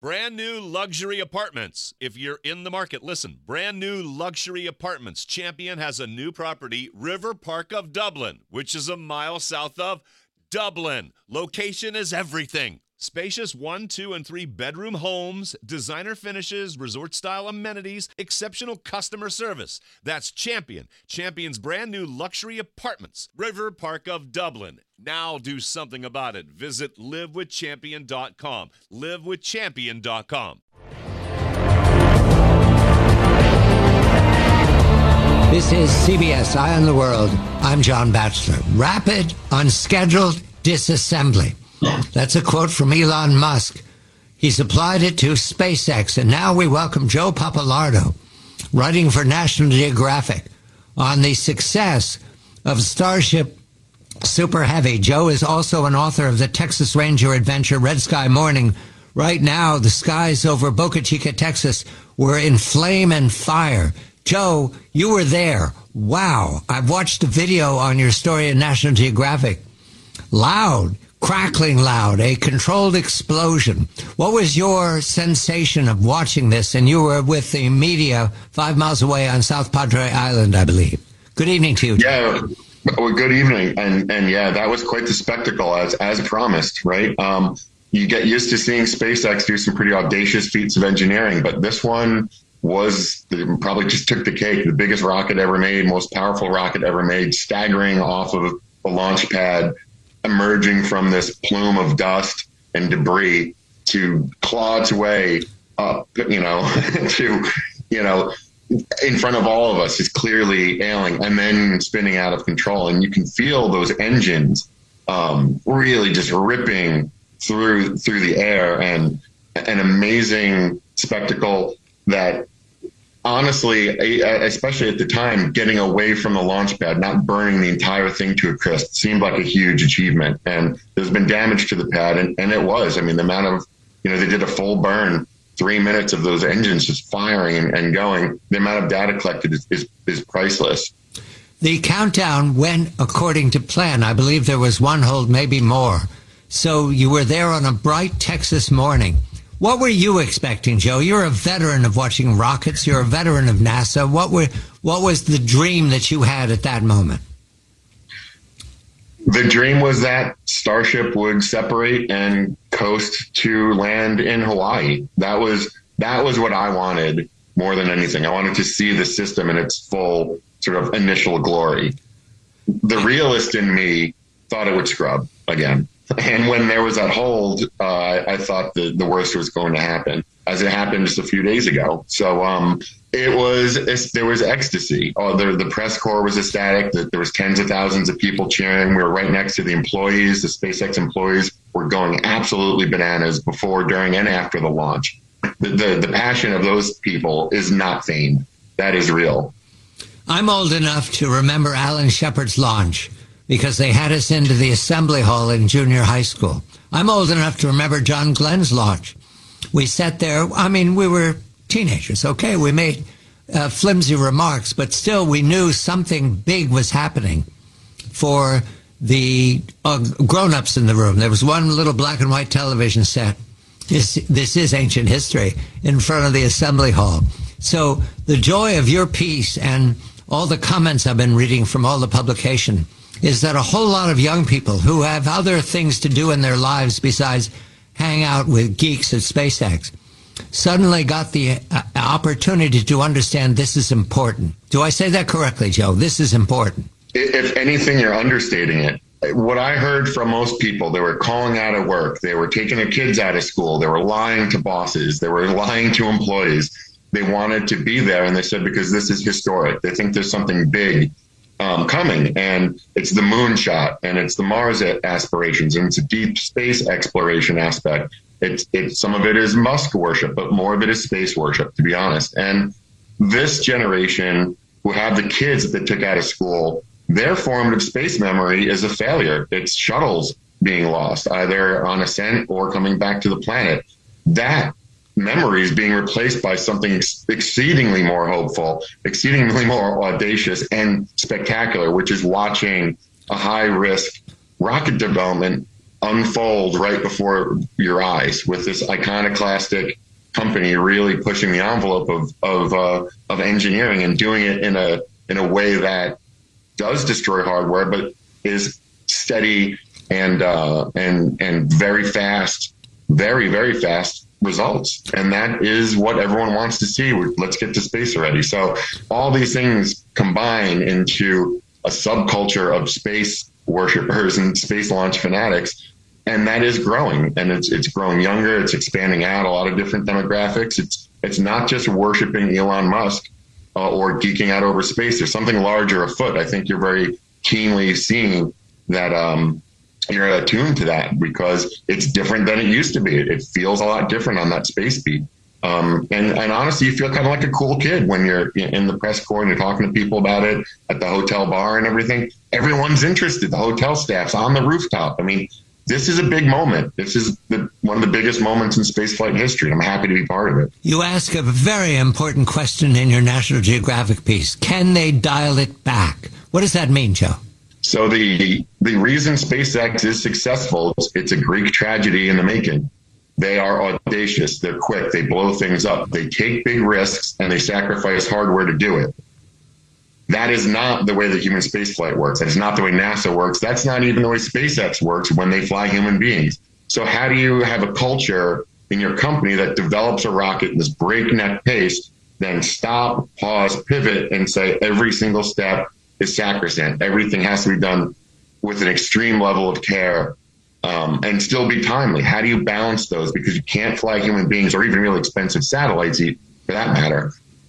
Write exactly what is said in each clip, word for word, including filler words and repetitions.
Brand new luxury apartments. If you're in the market, listen. Brand new luxury apartments. Champion has a new property, River Park of Dublin, which is a mile south of Dublin. Location is everything. Spacious one, two, and three bedroom homes, designer finishes, resort-style amenities, exceptional customer service. That's Champion. Champion's brand new luxury apartments, River Park of Dublin. Now do something about it. Visit live with champion dot com. live with champion dot com. This is C B S Eye on the World. I'm John Batchelor. Rapid, unscheduled disassembly. That's a quote from Elon Musk. He's applied it to SpaceX, and now we welcome Joe Papalardo, writing for National Geographic, on the success of Starship Super Heavy. Joe is also an author of the Texas Ranger adventure Red Sky Morning. Right now, the skies over Boca Chica, Texas, were in flame and fire. Joe, you were there. Wow. I've watched the video on your story in National Geographic. Loud. Crackling loud, a controlled explosion. What was your sensation of watching this? And you were with the media five miles away on South Padre Island, I believe. Good evening to you. Yeah, well, good evening. And and yeah, that was quite the spectacle, as as promised, right? Um, you get used to seeing SpaceX do some pretty audacious feats of engineering, but this one was probably just took the cake. The biggest rocket ever made, most powerful rocket ever made, staggering off of a launch pad, emerging from this plume of dust and debris to claw its way up, you know, to, you know, in front of all of us is clearly ailing and then spinning out of control. And you can feel those engines um, really just ripping through through the air, and an amazing spectacle that, honestly, especially at the time, getting away from the launch pad, not burning the entire thing to a crisp, seemed like a huge achievement. And there's been damage to the pad, and, and it was. I mean, the amount of, you know, they did a full burn, three minutes of those engines just firing and, and going. The amount of data collected is, is, is priceless. The countdown went according to plan. I believe there was one hold, maybe more. So you were there on a bright Texas morning. What were you expecting, Joe? You're a veteran of watching rockets. You're a veteran of NASA. What were what was the dream that you had at that moment? The dream was that Starship would separate and coast to land in Hawaii. That was that was what I wanted more than anything. I wanted to see the system in its full sort of initial glory. The realist in me thought it would scrub again. And when there was that hold, uh, I thought the, the worst was going to happen, as it happened just a few days ago. So um, it was there was ecstasy. Oh, the, the press corps was ecstatic. There was tens of thousands of people cheering. We were right next to the employees. The SpaceX employees were going absolutely bananas before, during, and after the launch. The, the, the passion of those people is not feigned. That is real. I'm old enough to remember Alan Shepard's launch, because they had us into the assembly hall in junior high school. I'm old enough to remember John Glenn's launch. We sat there. I mean, we were teenagers, okay? We made uh, flimsy remarks, but still we knew something big was happening for the uh, grown-ups in the room. There was one little black and white television set. This, this is ancient history, in front of the assembly hall. So the joy of your piece and all the comments I've been reading from all the publication is that a whole lot of young people who have other things to do in their lives besides hang out with geeks at SpaceX suddenly got the uh, opportunity to understand this is important. Do I say that correctly, Joe? This is important. If anything, you're understating it. What I heard from most people, they were calling out of work. They were taking their kids out of school. They were lying to bosses. They were lying to employees. They wanted to be there, and they said, because this is historic. They think there's something big Um, coming, and it's the moonshot, and it's the Mars aspirations, and it's a deep space exploration aspect. It's, it's some of it is Musk worship, but more of it is space worship, to be honest. And this generation, who have the kids that they took out of school, their formative space memory is a failure. It's shuttles being lost, either on ascent or coming back to the planet. That memories being replaced by something exceedingly more hopeful, exceedingly more audacious and spectacular, which is watching a high-risk rocket development unfold right before your eyes with this iconoclastic company really pushing the envelope of of uh, of engineering and doing it in a in a way that does destroy hardware, but is steady and uh, and and very fast, very very fast results. And that is what everyone wants to see. Let's get to space already. So all these things combine into a subculture of space worshipers and space launch fanatics. And that is growing, and it's it's growing younger. It's expanding out a lot of different demographics. It's it's not just worshiping Elon Musk uh, or geeking out over space. There's something larger afoot. I think you're very keenly seeing that. Um, you're attuned to that because it's different than it used to be. It, it feels a lot different on that space beat. Um, and, and honestly, you feel kind of like a cool kid when you're in the press corps and you're talking to people about it at the hotel bar and everything. Everyone's interested. The hotel staff's on the rooftop. I mean, this is a big moment. This is the, one of the biggest moments in spaceflight history. I'm happy to be part of it. You ask a very important question in your National Geographic piece. Can they dial it back? What does that mean, Joe? So the the reason SpaceX is successful, it's a Greek tragedy in the making. They are audacious. They're quick. They blow things up. They take big risks, and they sacrifice hardware to do it. That is not the way that human spaceflight works. That is not the way NASA works. That's not even the way SpaceX works when they fly human beings. So how do you have a culture in your company that develops a rocket in this breakneck pace, then stop, pause, pivot, and say every single step is sacrosanct? Everything has to be done with an extreme level of care um, and still be timely. How do you balance those? Because you can't fly human beings or even really expensive satellites, for that matter,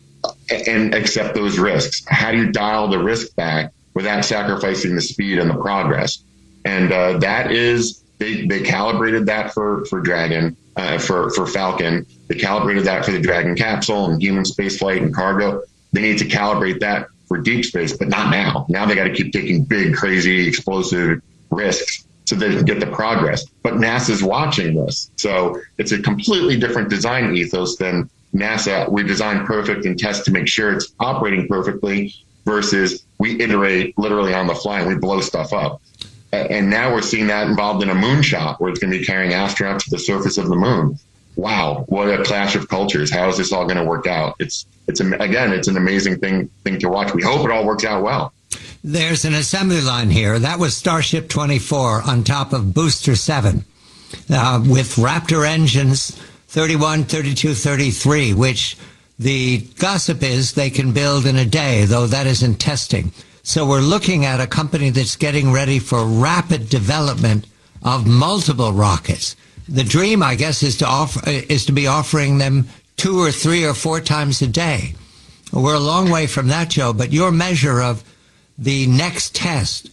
and accept those risks. How do you dial the risk back without sacrificing the speed and the progress? And uh, that is, they, they calibrated that for, for Dragon, uh, for, for Falcon. They calibrated that for the Dragon capsule and human spaceflight and cargo. They need to calibrate that for deep space, but not now. Now they got to keep taking big, crazy, explosive risks so they can get the progress. But NASA's watching this. So it's a completely different design ethos than NASA. We design perfect and test to make sure it's operating perfectly versus we iterate literally on the fly and we blow stuff up. And now we're seeing that involved in a moonshot where it's going to be carrying astronauts to the surface of the moon. Wow, what a clash of cultures. How is this all going to work out? It's, it's again, it's an amazing thing, thing to watch. We hope it all works out well. There's an assembly line here. That was Starship twenty-four on top of Booster seven uh, with Raptor engines thirty-one, thirty-two, thirty-three, which the gossip is they can build in a day, though that isn't testing. So we're looking at a company that's getting ready for rapid development of multiple rockets. The dream, I guess, is to offer, is to be offering them two or three or four times a day. We're a long way from that, Joe, but your measure of the next test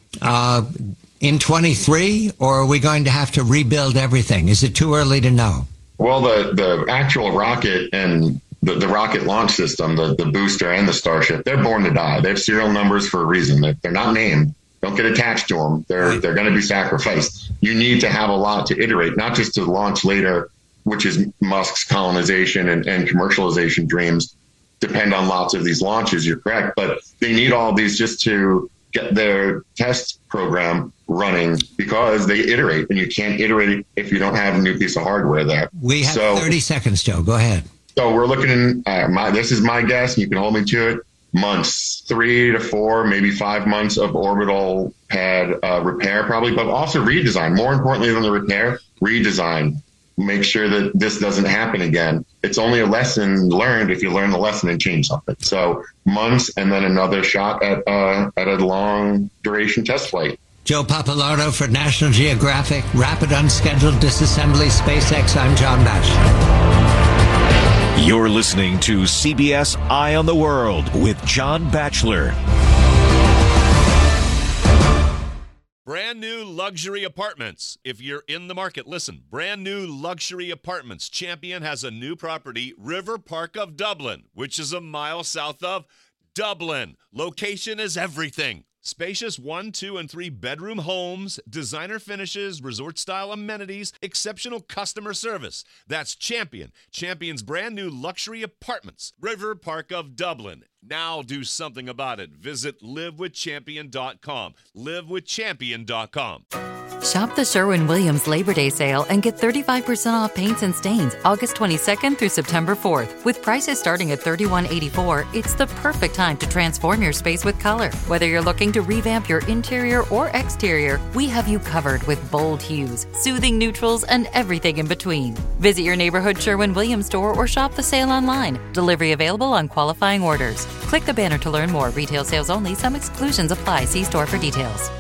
uh, in twenty-three, or are we going to have to rebuild everything? Is it too early to know? Well, the, the actual rocket and the, the rocket launch system, the, the booster and the Starship, they're born to die. They have serial numbers for a reason. They're, they're not named. Don't get attached to them. They're, right. they're going to be sacrificed. You need to have a lot to iterate, not just to launch later, which is Musk's colonization and, and commercialization dreams depend on lots of these launches. You're correct, but they need all these just to get their test program running because they iterate, and you can't iterate if you don't have a new piece of hardware there. We have so, thirty seconds, Joe. Go ahead. So we're looking in, uh, my, this is my guess, and you can hold me to it, months, three to four, maybe five months of orbital pad uh, repair probably, but also redesign. More importantly than the repair, redesign. Make sure that this doesn't happen again. It's only a lesson learned if you learn the lesson and change something. So months and then another shot at uh, at a long duration test flight. Joe Papalardo for National Geographic, Rapid Unscheduled Disassembly, SpaceX. I'm John Batchelor. You're listening to C B S Eye on the World with John Batchelor. Brand new luxury apartments. If you're in the market, listen. Brand new luxury apartments. Champion has a new property, River Park of Dublin, which is a mile south of Dublin. Location is everything. Spacious one, two, and three bedroom homes, designer finishes, resort-style amenities, exceptional customer service. That's Champion. Champion's brand new luxury apartments, River Park of Dublin. Now do something about it. Visit live with champion dot com. live with champion dot com. Shop the Sherwin-Williams Labor Day sale and get thirty-five percent off paints and stains August twenty-second through September fourth. With prices starting at thirty-one eighty-four, it's the perfect time to transform your space with color. Whether you're looking to revamp your interior or exterior, we have you covered with bold hues, soothing neutrals, and everything in between. Visit your neighborhood Sherwin-Williams store or shop the sale online. Delivery available on qualifying orders. Click the banner to learn more. Retail sales only. Some exclusions apply. See store for details.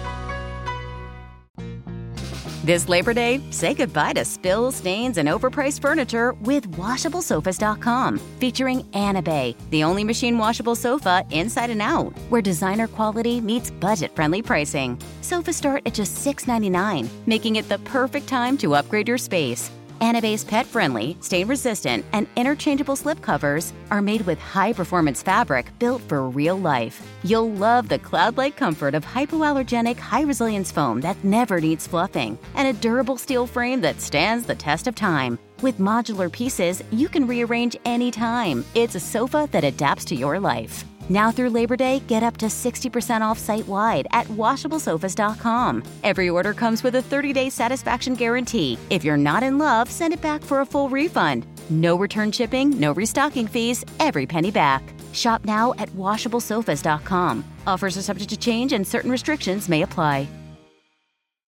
This Labor Day, say goodbye to spills, stains, and overpriced furniture with washable sofas dot com, featuring Anabay, the only machine washable sofa inside and out, where designer quality meets budget-friendly pricing. Sofas start at just six ninety-nine, making it the perfect time to upgrade your space. Anabay's pet-friendly, stain-resistant, and interchangeable slipcovers are made with high-performance fabric built for real life. You'll love the cloud-like comfort of hypoallergenic, high-resilience foam that never needs fluffing, and a durable steel frame that stands the test of time. With modular pieces, you can rearrange anytime. It's a sofa that adapts to your life. Now through Labor Day, get up to sixty percent off site-wide at washable sofas dot com. Every order comes with a thirty-day satisfaction guarantee. If you're not in love, send it back for a full refund. No return shipping, no restocking fees, every penny back. Shop now at washable sofas dot com. Offers are subject to change and certain restrictions may apply.